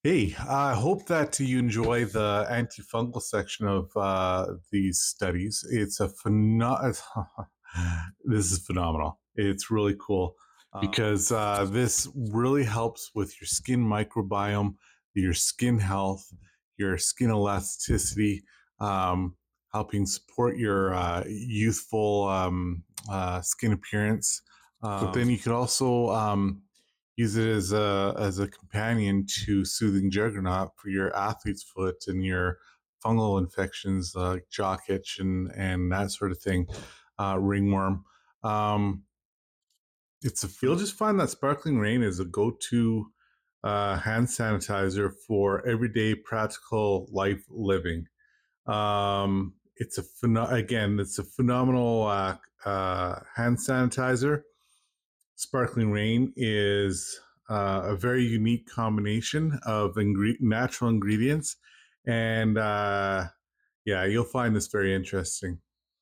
Hey, I hope that you enjoy the antifungal section of these studies. This is phenomenal. It's really cool because this really helps with your skin microbiome, your skin health, your skin elasticity, um, helping support your youthful skin appearance. But then you could also use it as a companion to soothing juggernaut for your athlete's foot and your fungal infections like jock itch and that sort of thing, ringworm. Um, you'll just find that sparkling rain is a go-to hand sanitizer for everyday practical life living. It's a phenomenal hand sanitizer. Sparkling Rain is a very unique combination of natural ingredients, and yeah, you'll find this very interesting.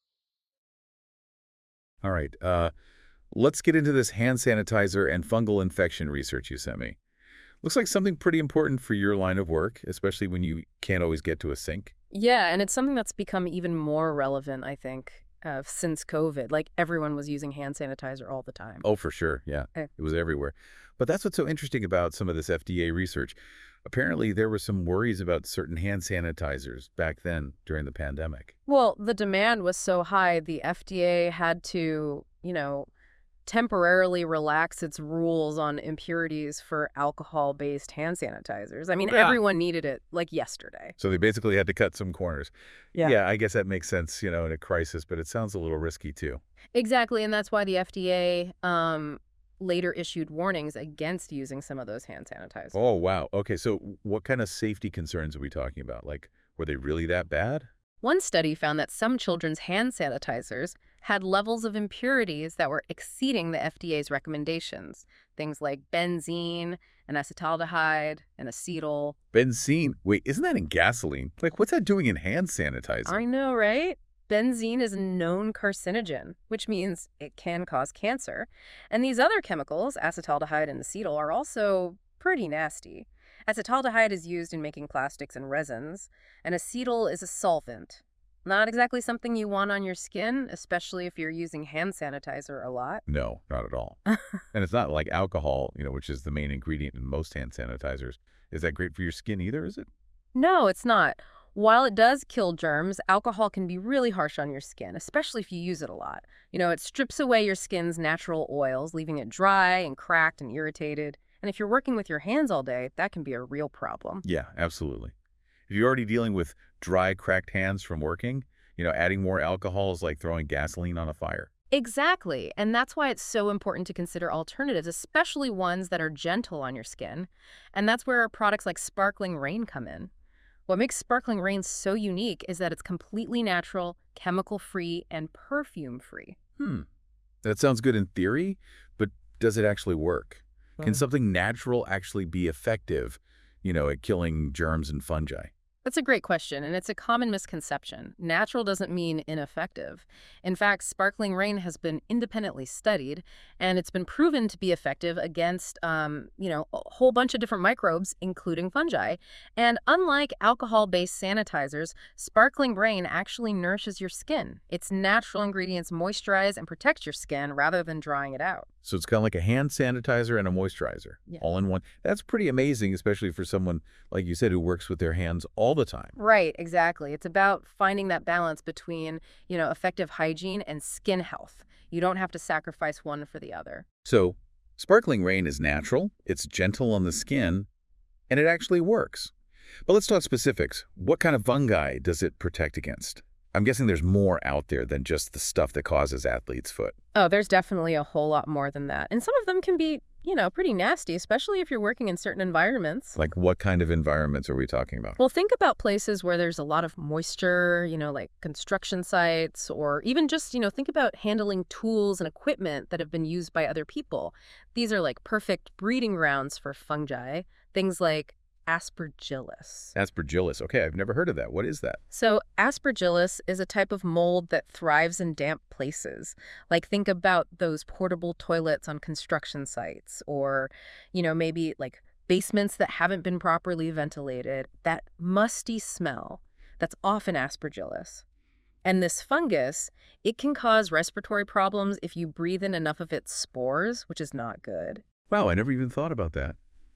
All right. Let's get into this hand sanitizer and fungal infection research you sent me. Looks like something pretty important for your line of work, especially when you can't always get to a sink. Yeah, and it's something that's become even more relevant, I think, since COVID. Like everyone was using hand sanitizer all the time. Oh, for sure. Yeah, Eh, it was everywhere. But that's what's so interesting about some of this FDA research. Apparently, there were some worries about certain hand sanitizers back then during the pandemic. Well, the demand was so high, the FDA had to, temporarily relax its rules on impurities for alcohol-based hand sanitizers. I mean, Yeah. everyone needed it like yesterday. So they basically had to cut some corners. Yeah. Yeah, I guess that makes sense, in a crisis, but it sounds a little risky too. Exactly, and that's why the FDA later issued warnings against using some of those hand sanitizers. Oh, wow. Okay, so what kind of safety concerns are we talking about? Like, were they really that bad? One study found that some children's hand sanitizers had levels of impurities that were exceeding the FDA's recommendations, things like benzene and acetaldehyde and acetyl. Benzene. Wait, isn't that in gasoline? Like, what's that doing in hand I sanitizer? know, right? Benzene is a known carcinogen, which means it can cause cancer. And these other chemicals, acetaldehyde and acetyl, are also pretty nasty. Acetaldehyde is used in making plastics and resins, and acetyl is a solvent. Not exactly something you want on your skin, especially if you're using hand sanitizer a lot. No, not at all. And it's not like alcohol, which is the main ingredient in most hand sanitizers. Is that great for your skin either, is it? No, it's not. While it does kill germs, alcohol can be really harsh on your skin, especially if you use it a lot. It strips away your skin's natural oils, leaving it dry and cracked and irritated. And if you're working with your hands all day, that can be a real problem. Yeah, absolutely. If you're already dealing with dry, cracked hands from working, adding more alcohol is like throwing gasoline on a fire. Exactly. And that's why it's so important to consider alternatives, especially ones that are gentle on your skin. And that's where products like Sparkling Rain come in. What makes Sparkling Rain so unique is that it's completely natural, chemical-free, and perfume-free. Hmm. That sounds good in theory, but does it actually work? Can Mm. something natural actually be effective, at killing germs and fungi? That's a great question, and it's a common misconception. Natural doesn't mean ineffective. In fact, Sparkling Rain has been independently studied, and it's been proven to be effective against, a whole bunch of different microbes, including fungi. And unlike alcohol-based sanitizers, Sparkling Rain actually nourishes your skin. Its natural ingredients moisturize and protect your skin rather than drying it out. So it's kind of like a hand sanitizer and a moisturizer Yeah. all in one. That's pretty amazing, especially for someone, like you said, who works with their hands all the time. Right, exactly. It's about finding that balance between, effective hygiene and skin health. You don't have to sacrifice one for the other. So sparkling rain is natural, it's gentle on the skin, and it actually works. But let's talk specifics. What kind of fungi does it protect against? I'm guessing there's more out there than just the stuff that causes athlete's foot. Oh, there's definitely a whole lot more than that. And some of them can be, pretty nasty, especially if you're working in certain environments. Like what kind of environments are we talking about? Well, think about places where there's a lot of moisture, like construction sites, or even just, think about handling tools and equipment that have been used by other people. These are like perfect breeding grounds for fungi, things like aspergillus. Aspergillus. Okay, I've never heard of that. What is that? So, aspergillus is a type of mold that thrives in damp places. Like, think about those portable toilets on construction sites, or, maybe like basements that haven't been properly ventilated, that musty smell that's often aspergillus. And this fungus, it can cause respiratory problems if you breathe in enough of its spores, which is not good. Wow, I never even thought about that.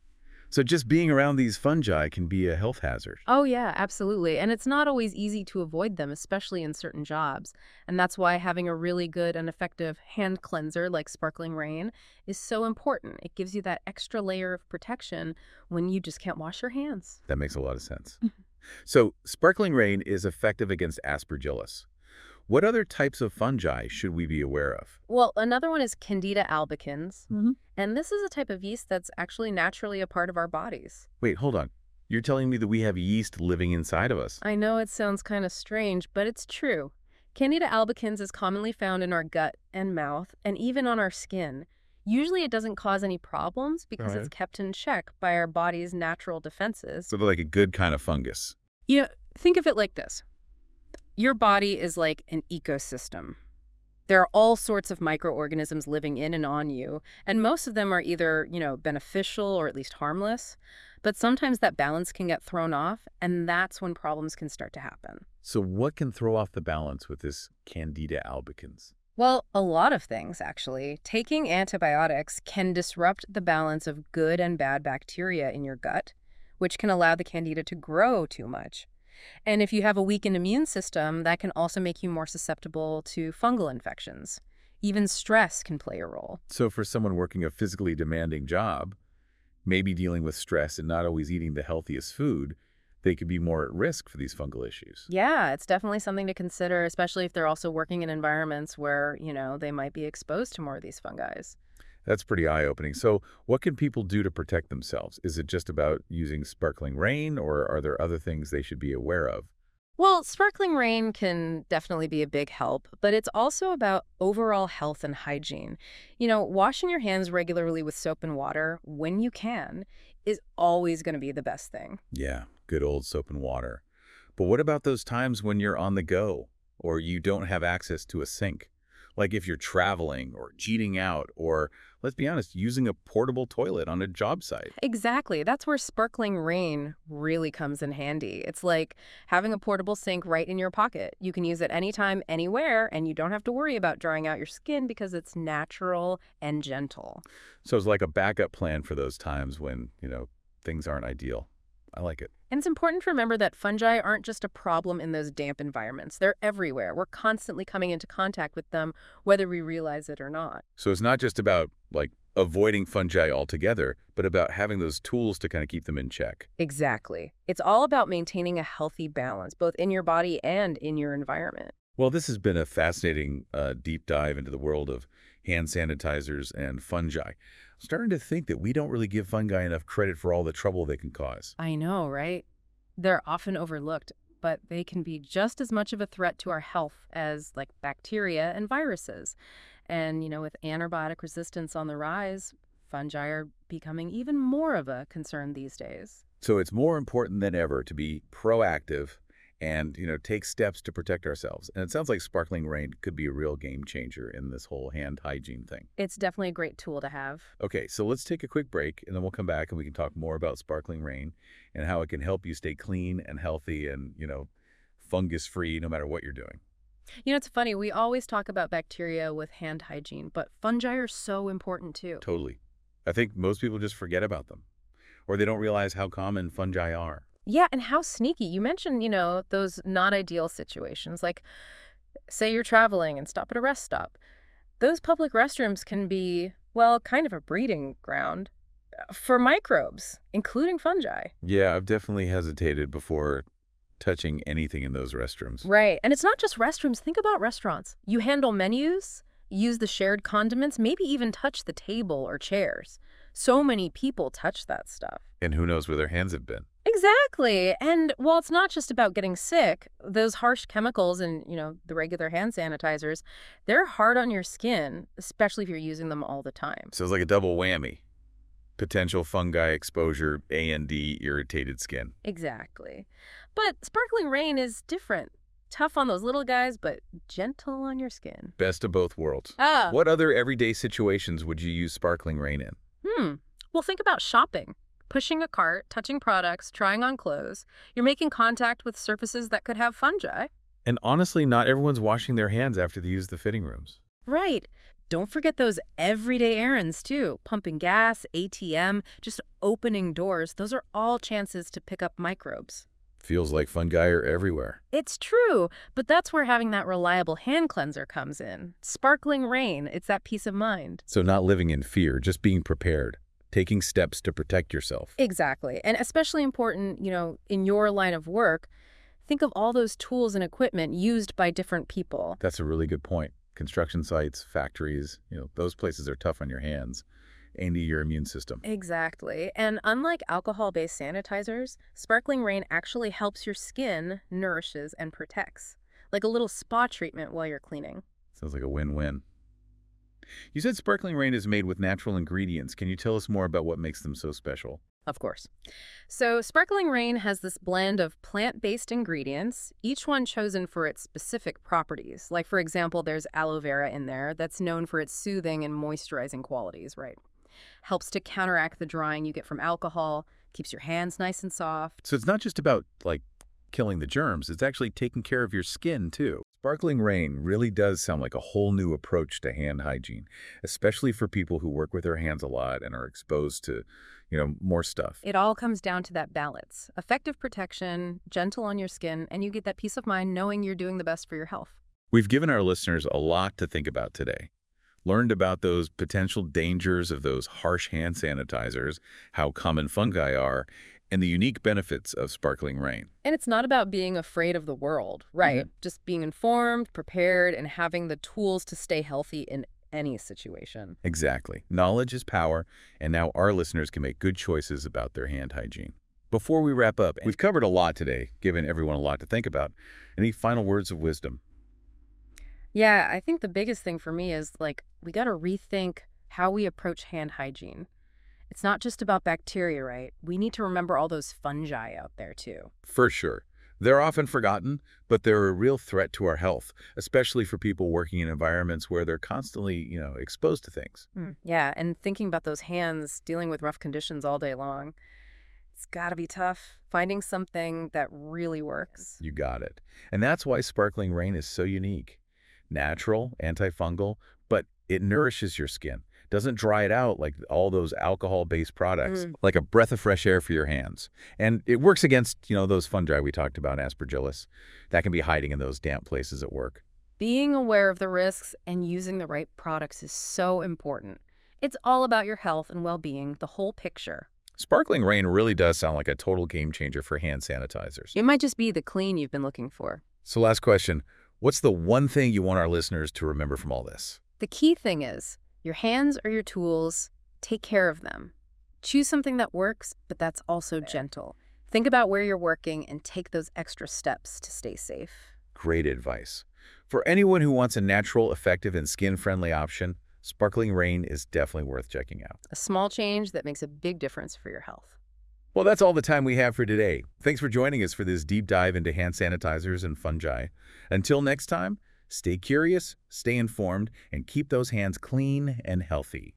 So just being around these fungi can be a health hazard. Oh, yeah, absolutely. And it's not always easy to avoid them, especially in certain jobs. And that's why having a really good and effective hand cleanser like Sparkling Rain is so important. It gives you that extra layer of protection when you just can't wash your hands. That makes a lot of sense. So Sparkling Rain is effective against aspergillus. What other types of fungi should we be aware of? Well, another one is Candida albicans. And this is a type of yeast that's actually naturally a part of our bodies. Wait, hold on. You're telling me that we have yeast living inside of us? I know it sounds kind of strange, but it's true. Candida albicans is commonly found in our gut and mouth, and even on our skin. Usually it doesn't cause any problems because it's kept in check by our body's natural defenses. So they're like a good kind of fungus. You know, think of it like this. Your body is like an ecosystem. There are all sorts of microorganisms living in and on you, and most of them are either, beneficial or at least harmless. But sometimes that balance can get thrown off, and that's when problems can start to happen. So what can throw off the balance with this Candida albicans? Well, a lot of things, actually. Taking antibiotics can disrupt the balance of good and bad bacteria in your gut, which can allow the candida to grow too much. And if you have a weakened immune system, that can also make you more susceptible to fungal infections. Even stress can play a role. So for someone working a physically demanding job, maybe dealing with stress and not always eating the healthiest food, they could be more at risk for these fungal issues. Yeah, it's definitely something to consider, especially if they're also working in environments where, they might be exposed to more of these fungi. That's pretty eye-opening. So what can people do to protect themselves? Is it just about using Sparkling Rain, or are there other things they should be aware of? Well, Sparkling Rain can definitely be a big help, but it's also about overall health and hygiene. Washing your hands regularly with soap and water when you can is always going to be the best thing. Yeah, good old soap and water. But what about those times when you're on the go or you don't have access to a sink? Like if you're traveling or cheating out or, let's be honest, using a portable toilet on a job site. Exactly. That's where Sparkling Rain really comes in handy. It's like having a portable sink right in your pocket. You can use it anytime, anywhere, and you don't have to worry about drying out your skin because it's natural and gentle. So it's like a backup plan for those times when, things aren't ideal. I like it. And it's important to remember that fungi aren't just a problem in those damp environments. They're everywhere. We're constantly coming into contact with them, whether we realize it or not. So it's not just about, avoiding fungi altogether, but about having those tools to kind of keep them in check. Exactly. It's all about maintaining a healthy balance, both in your body and in your environment. Well, this has been a fascinating deep dive into the world of hand sanitizers and fungi. I'm starting to think that we don't really give fungi enough credit for all the trouble they can cause. I know, right? They're often overlooked, but they can be just as much of a threat to our health as bacteria and viruses. And, with antibiotic resistance on the rise, fungi are becoming even more of a concern these days. So it's more important than ever to be proactive and, take steps to protect ourselves. And it sounds like Sparkling Rain could be a real game changer in this whole hand hygiene thing. It's definitely a great tool to have. Okay, so let's take a quick break, and then we'll come back and we can talk more about Sparkling Rain and how it can help you stay clean and healthy and, fungus-free no matter what you're doing. It's funny. We always talk about bacteria with hand hygiene, but fungi are so important too. Totally. I think most people just forget about them, or they don't realize how common fungi are. Yeah, and how sneaky. You mentioned, those not ideal situations, like say you're traveling and stop at a rest stop. Those public restrooms can be, well, kind of a breeding ground for microbes, including fungi. Yeah, I've definitely hesitated before touching anything in those restrooms. Right. And it's not just restrooms. Think about restaurants. You handle menus, use the shared condiments, maybe even touch the table or chairs. So many people touch that stuff. And who knows where their hands have been. Exactly. And while it's not just about getting sick, those harsh chemicals and, the regular hand sanitizers, they're hard on your skin, especially if you're using them all the time. So it's like a double whammy. Potential fungi exposure, A&D, irritated skin. Exactly. But Sparkling Rain is different. Tough on those little guys, but gentle on your skin. Best of both worlds. Ah. What other everyday situations would you use Sparkling Rain in? Well, think about shopping. Pushing a cart, touching products, trying on clothes, you're making contact with surfaces that could have fungi. And honestly, not everyone's washing their hands after they use the fitting rooms. Right. Don't forget those everyday errands, too. Pumping gas, ATM, just opening doors. Those are all chances to pick up microbes. Feels like fungi are everywhere. It's true, but that's where having that reliable hand cleanser comes in. Sparkling Rain, it's that peace of mind. So not living in fear, just being prepared, taking steps to protect yourself. Exactly. And especially important, in your line of work, think of all those tools and equipment used by different people. That's a really good point. Construction sites, factories, those places are tough on your hands and to your immune system. Exactly. And unlike alcohol-based sanitizers, Sparkling Rain actually helps your skin, nourishes, and protects. Like a little spa treatment while you're cleaning. Sounds like a win-win. You said Sparkling Rain is made with natural ingredients. Can you tell us more about what makes them so special? Of course. So Sparkling Rain has this blend of plant-based ingredients, each one chosen for its specific properties. Like, for example, there's aloe vera in there that's known for its soothing and moisturizing qualities, right? Helps to counteract the drying you get from alcohol, keeps your hands nice and soft. So it's not just about, killing the germs. It's actually taking care of your skin, too. Sparkling Rain really does sound like a whole new approach to hand hygiene, especially for people who work with their hands a lot and are exposed to, more stuff. It all comes down to that balance. Effective protection, gentle on your skin, and you get that peace of mind knowing you're doing the best for your health. We've given our listeners a lot to think about today. Learned about those potential dangers of those harsh hand sanitizers, how common fungi are, and the unique benefits of Sparkling Rain. And it's not about being afraid of the world, right? Just being informed, prepared, and having the tools to stay healthy in any situation. Exactly. Knowledge is power, and now our listeners can make good choices about their hand hygiene. Before we wrap up, we've covered a lot today, given everyone a lot to think about. Any final words of wisdom? Yeah, I think the biggest thing for me is, we got to rethink how we approach hand hygiene. It's not just about bacteria, right? We need to remember all those fungi out there, too. For sure. They're often forgotten, but they're a real threat to our health, especially for people working in environments where they're constantly, exposed to things. Yeah, and thinking about those hands dealing with rough conditions all day long, it's got to be tough finding something that really works. You got it. And that's why Sparkling Rain is so unique. Natural, antifungal, but it nourishes your skin. Doesn't dry it out like all those alcohol-based products, like a breath of fresh air for your hands. And it works against, those fungi we talked about, Aspergillus, that can be hiding in those damp places at work. Being aware of the risks and using the right products is so important. It's all about your health and well-being, the whole picture. Sparkling Rain really does sound like a total game changer for hand sanitizers. It might just be the clean you've been looking for. So last question, what's the one thing you want our listeners to remember from all this? The key thing is, your hands are your tools. Take care of them. Choose something that works, but that's also gentle. Think about where you're working and take those extra steps to stay safe. Great advice. For anyone who wants a natural, effective, and skin-friendly option, Sparkling Rain is definitely worth checking out. A small change that makes a big difference for your health. Well, that's all the time we have for today. Thanks for joining us for this deep dive into hand sanitizers and fungi. Until next time, stay curious, stay informed, and keep those hands clean and healthy.